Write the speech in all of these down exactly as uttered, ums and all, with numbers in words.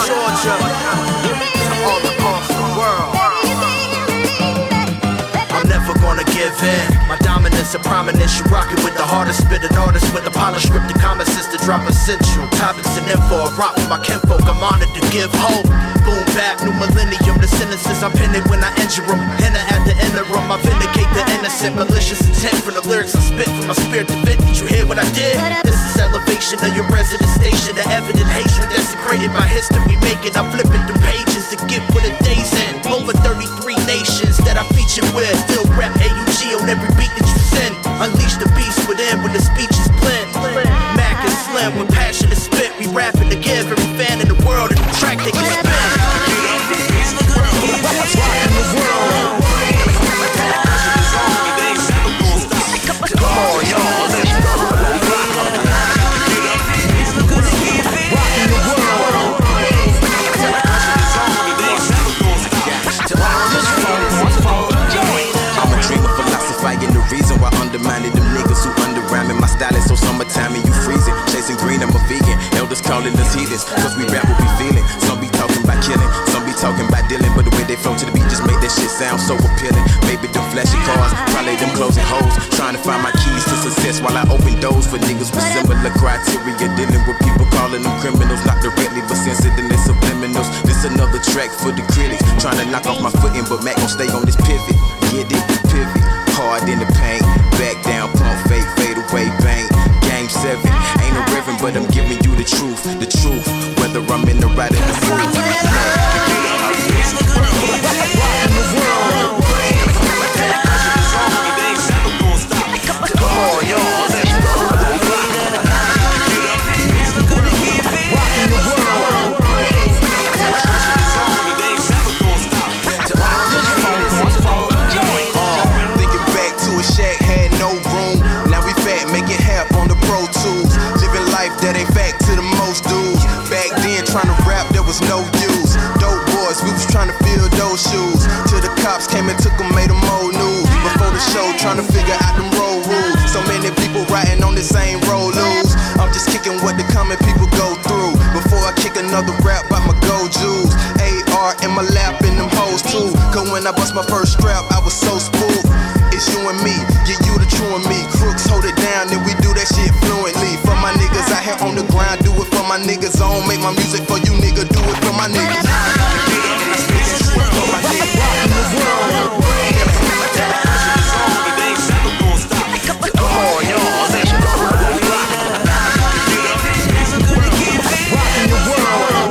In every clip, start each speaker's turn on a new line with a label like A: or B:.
A: Georgia, to all across the world. I'm never gonna give in. My dominance and prominence, you rockin' with the hardest spittin' artist with the polished scripted common sense to drop essential topics and info. I rock with my kinfolk, I'm honored to give hope. Boom back, new millennium, the sentences I pen it when I injure them. Henna at the interim, I vindicate the innocent, malicious intent from the lyrics I spit from my spirit to vent. Did you hear what I did? This is elevation of your resident station, the evident hatred desecrated by history making. I'm flipping through pages to get what the day's in. Over thirty-three nations that I feature with, still rap A U G on every beat that you send. Unleash the beast within when the speech is blend. Mac and Slim with passion to spit, we rapping to give every fan in the world a new track they can spin. Rockin' the world. Come on, y'all, let's go. Rockin' the world.
B: I'm a dreamer, philosophizing the reason why undermining them niggas who under-rhyming. My style is so summertime and you freezing. Chasing green, I'm a vegan. Elders calling us heathens, cause we rap what we feeling. Some be talking about killing, some be talking about dealing, but the way they flow to the beat just make that shit sound so appealing. Maybe them flashy cars, probably them closing holes. Trying to find my keys to success while I open doors for niggas with similar criteria. Dealing with people calling them criminals, not directly but sensitive and subliminals. This another track for the critics, trying to knock off my footing, but Mac gon' stay on this pivot. Get it, pivot, hard in the paint. Back down, pump, fake, fade away, bang. Game seven, ain't no reverend, but I'm giving you the truth, the truth. Whether I'm in the right or the groove.
A: Rockin' the world. Come on, y'all, let's go. Rockin' the world.
B: Thinking back to a shack, had no room. Now we fat, make it half on the Pro Tools. Living life that ain't fact to the most dudes. Back then, trying to rap, there was no use. Dope boys, we was trying to fill those shoes. Till the cops came and took them, made them old news. Before the show, trying to figure out them road rules. So many people riding on the same road loose. I'm just kicking what the common people go through. Before I kick another rap, by my gold jewels. A R in my lap and them hoes too. Cause when I bust my first strap, I was so spooked. It's you and me, yeah, you the true and me. Crooks hold it down, and we do that shit fluently. For my niggas out here on the grind, do it for my niggas. I don't make my music for you, nigga, do it for my niggas.
A: Rockin' the world. Come on, y'all, let's go. Rockin' the world.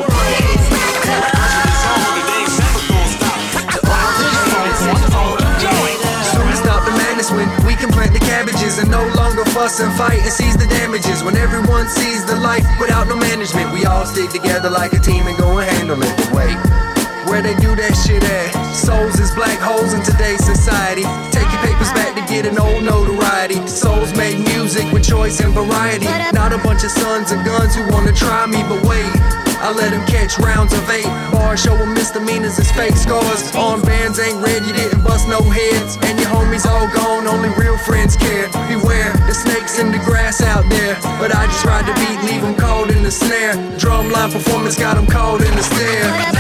C: Soon as stop the madness when we can plant the cabbages and no longer fuss and fight and seize the damages. When everyone sees the light without no management, we all stick together like a team and go and handle it. But wait, where they do that shit at? Souls is black holes in today's society. Take your papers back to get an old notoriety. Souls make music with choice and variety. Not a bunch of sons and guns who wanna try me, but wait, I let them catch rounds of eight. Bars show them misdemeanors as fake scars. Armbands ain't red, you didn't bust no heads. And your homies all gone, only real friends care. Beware, the snakes in the grass out there. But I just ride the beat, leave them cold in the snare. Drumline performance got them cold in the stare.